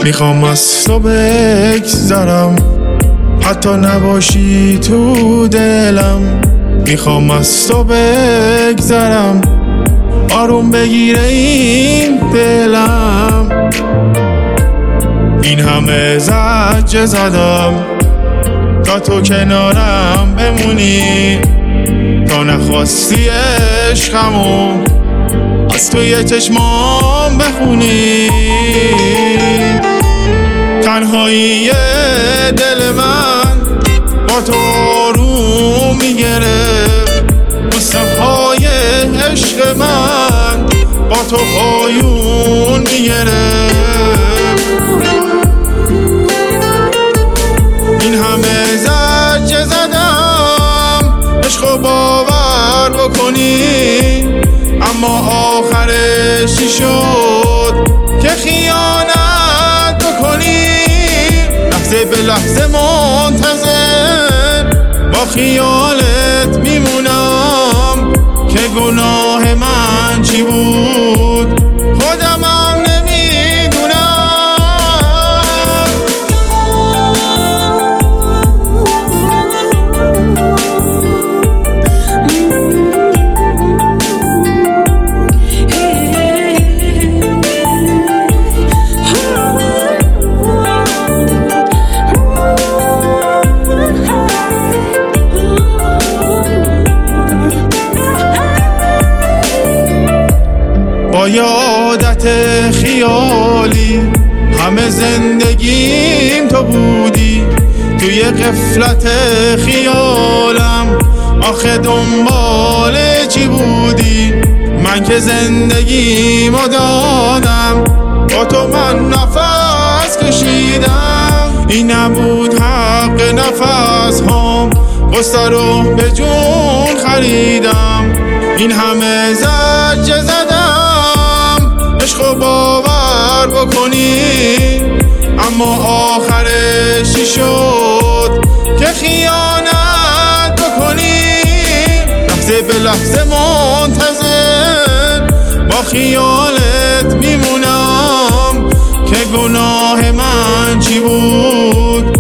میخوام از تو بگذرم، حتی نباشی تو دلم. میخوام از تو بگذرم، آروم بگیره این دلم. این همه زجر زدم تا تو کنارم بمونی، تا نخواستی عشقمو از توی چشمام بخونی. تنهایی دل من با تو آروم میگرفت، مصطفای عشق من با تو پایون میگرفت. این همه زجر زدم عشقو باور بکنی، اما آخرش چی شد که خیانت بکنی. لحظه به لحظه منتظر با خیالت میمونم که گناه من چی بود خودمم نمیدونم. با یادت خیالی همه زندگیم تو بودی، توی غفلت خیالم آخه دنبال چی بودی؟ من که زندگیمو دادم، با تو من نفس کشیدم. این نبود حق نفس هام، قصه رو به جون خریدم. این همه زجر زدم عشقو باور بکنی، اما آخرش چی شد که خیانت بکنی. لحظه به لحظه منتظر با خیالت میمونم که گناه من چی بود